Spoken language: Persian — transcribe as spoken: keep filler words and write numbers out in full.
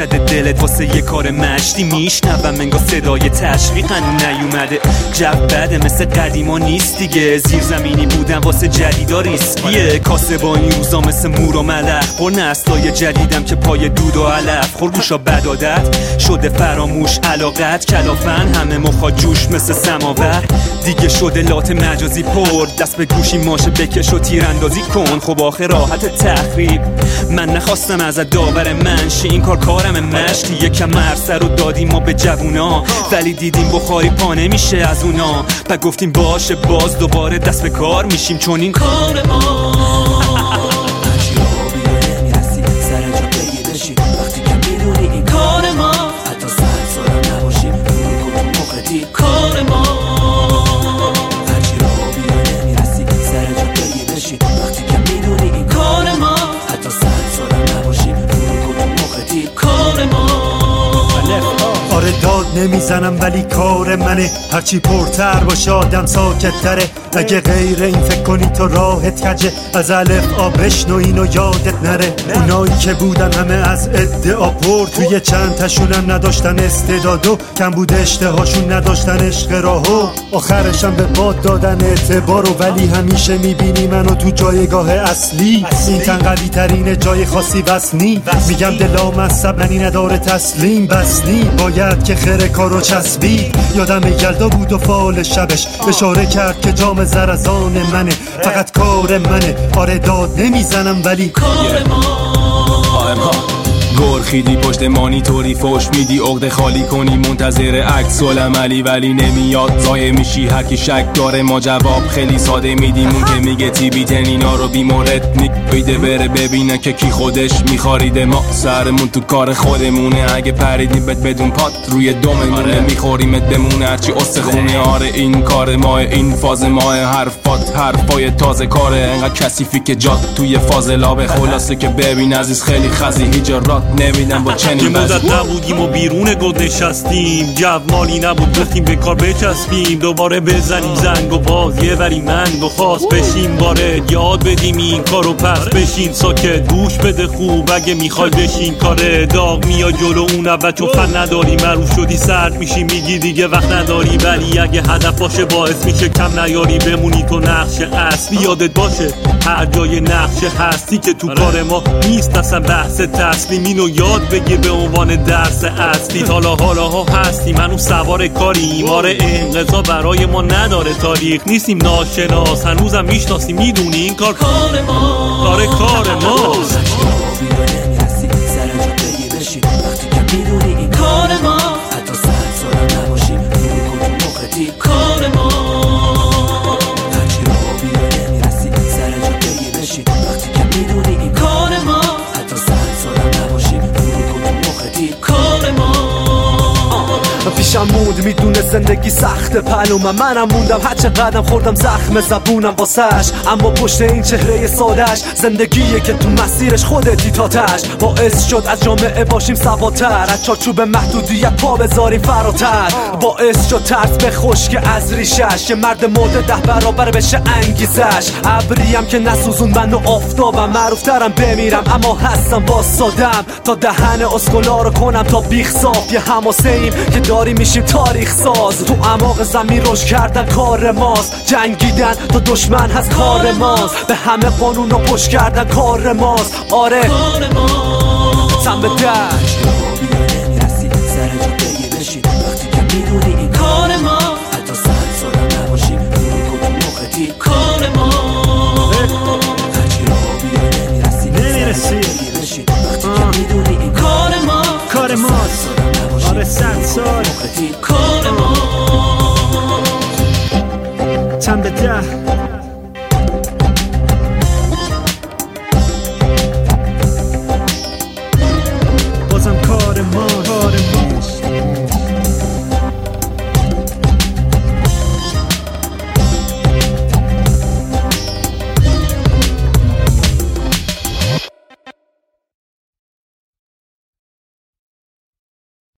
زده دلت واسه یه کار مشتی میشنوم انگار صدای تشویق هنو نیومده. جو بده مثل قدیما نیست دیگه، زیر زمینی بودن واسه جدیدا ریسکیه. کاسه با این روزا مثل مور و ملخ، پر نسلای جدیدم که پای دود و علف. خورگوشا بدادت شده فراموش، علاقت کلافن همه مخا جوش مثل سماور. دیگه شده لات مجازی پر، دست به گوشی ماشه بکش و تیراندازی کن. خب آخه راحت تخریب، من نخواستم ازت داور منشی، این کار کارم مشتی. یکم مرسه رو دادیم ما به جوونا، ولی دیدیم بخاری پا نمیشه از اونا. و گفتیم باشه باز دوباره دست به کار میشیم، چون این کار ما کار ما هرچی را بیای نمیرسی سر جا بگی بشی وقتی که میدونی این کار ما حتی صد سالم نباشی برو کن مختی کار ما. آره داد نمیزنم ولی کار منه، هرچی پرتر باشه آدم ساکت تره. اگه غیر این فکر کنی تو راحت کجه، از الف آب بشنو اینو یادت نره. اونایی که بودن همه از ادعا پر، توی چند تاشونم نداشتن استعدادو، کم بود اشتهاشون نداشتن عشق راهو. آخرشم به باد دادن اعتبارو، ولی همیشه میبینی منو تو جایگاه اصلی. این تن قوی ترین جای خاصی بسنی، میگم دلام از سبنی نداره تسلیم. بسنی باید که خیر کارو چسبی. یادم یلدا بود و فال شبش اشاره کرد که جام زرزان منه، فقط کار منه. آره داد نمیزنم ولی کار ما. گرخیدی پشت مانیتوری فوش میدی، عقده خالی کنی منتظر عکس العملی ولی نمیاد. ضایع میشی هر کی شک داره، ما جواب خیلی ساده میدیم. اون که میگه تی بی تن اینا رو بی مورد میگه بره ببینه که کی خودش میخاریده. ما سرمون تو کار خودمونه، اگه پریدیم بد بدون پات روی دوممونه. میخوریمت بمونه هرچی استخونه. آره این کار ماه، این فاز ماه، حرفات حرفای تازه کاره. انقدر کثیفی که جات توی فاز لابه. خلاصه که ببین عزیز خیلی خزی هیجارات نمیدم با چنین وضعی. مدت نبودیم و بیرون گود نشستیم، جو مالی نبود گفتیم به کار بچسبیم. دوباره بزنیم زنگ و باز یه وری منگ و خواست بشیم وارد، یاد بدیم این کارو پس بشین ساکت گوش بده خوب. اگه میخوای بشین کاره داغ میای جلو اون اول، چون فن نداری معروف شدی سرد میشی میگی دیگه وقت نداری. ولی اگه هدف باشه باعث میشه کم نیاری، بمونی تو نقش اصلی. یادت باشه هر جای نقش هستی که تو کار ما نیست اصلا بحث تسلیم. اینو یاد بگیر به عنوان درس اصلی. حالا حالا ها هستیم هنوز سوار کاریم. آره انقضا برای ما نداره تاریخ، نیستیم ناشناس هنوزم میشناسیم. میدونی این کار کار ما. آره کار ما. وقتی که میدونی این کار ما حتی صد سالم نباشیم برو کن مختی کار ما. هرچی را بیای نمیرسی سر جا بگی بشی وقتی که میدونی این کار ما حتی صد سالم نباشیم برو کن مختی کار ما. پیشم موند میدونه زندگی سخت پلومم، منم موندم هرچه قدم خوردم زخم زبونم واسش. اما پشت این چهره سادش زندگیه که تو مسیرش خودتی تاتش. باعث شد از جامعه باشیم سواتر، از چارچوب محدودیت پا بذاریم فراتر. باعث شد ترس به خشک از ریشش، یه مرد مرده ده برابر بشه انگیزش. ابریم که نسوزون من و آفتابم، معروف ترم بمیرم اما هستم واسادم. تا دهن اسکولا رو کنم تا بیخ صاف، یه حماسه ایم که داریم میشیم تاریخ ساز. تو اعماق زمین رشد کردن کار ماست، جنگیدن تا دشمن هست کار ماست. به همه قانون رو پشت کردن کار ماست. آره کار ما. تن به دشت